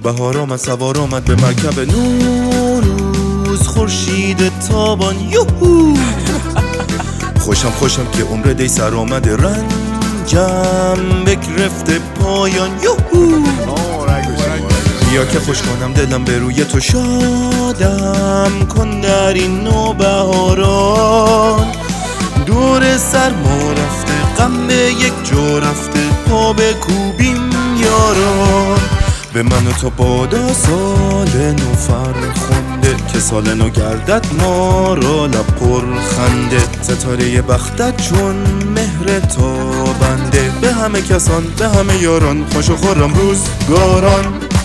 بهار آمد سوار آمد به مرکب نوروز، خورشید تابان یوهو. خوشم که عمر دی سر آمده، رنجم بگرفته پایان یوهو. بیا که خوش کنم دلم به روی تو، شادم کن در این نوبهاران. دور سرما رفته، غم به یک جا رفته، پا بکوبیم یاران. به من و تو بادا سال نو فرخنده، که سال نو گردد ما را لب پر خنده. ستاره بختت چون مهر تابنده، به همه کسان به همه یاران، خوش و خرم روزگاران.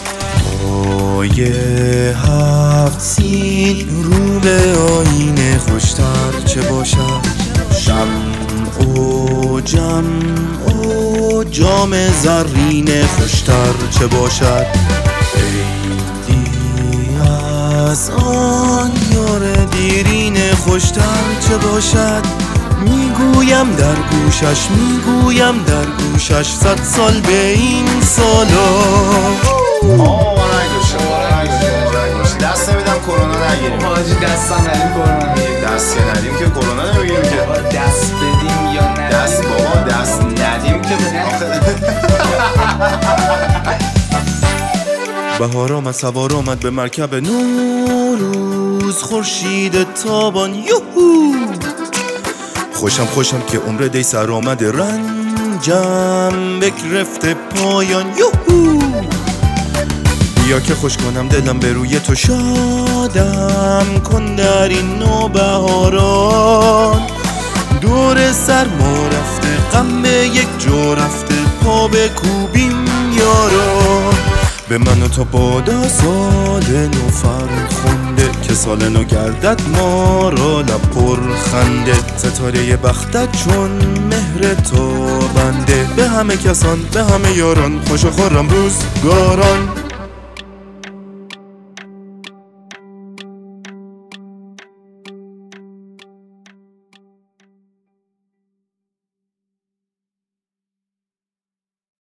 پایه هفت سین رو به آینه، خوشتر چه باشد شمع و جمع و جام زرینه، خوشتر چه باشد عیدی از آن یار دیرینه، خوشتر چه باشد. میگویم در گوشش، میگویم در گوشش، 100 سال به این سالا. دست نمیدم کرونا نگیریم. حاجی دستم ندیم کرونا نگیریم. دست که ندیم که کرونا نمیگیریم که. دست بدیم یا ندیم؟ دست بابا دست ندیم که بهار آمد سوار آمد به مرکب نوروز، خورشید تابان یوهو. خوشم که عمر دی سر آمده، رنجم بگرفته پایان یوهو. بیا که خوش کنم دلم به روی تو، شادم کن در این نوبهاران. دور سرما رفته، غم به یک جا رفته، پا بکوبیم یاران. به من و تو بادا سال نو فرخنده، که سال نو گردد ما را لب پر خنده. ستاره بختت چون مهر تابنده، به همه کسان به همه یاران، خوش و خرم روزگاران.